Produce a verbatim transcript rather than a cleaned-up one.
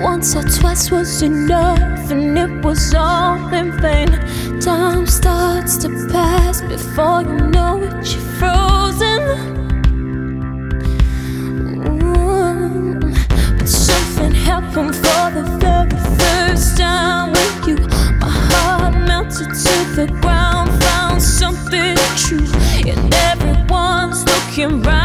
Once or twice was enough, and it was all in vain. Time starts to pass before you know it, you're frozen. Ooh. But something happened for the very first time with you. My heart melted to the ground, found something true, and everyone's looking right.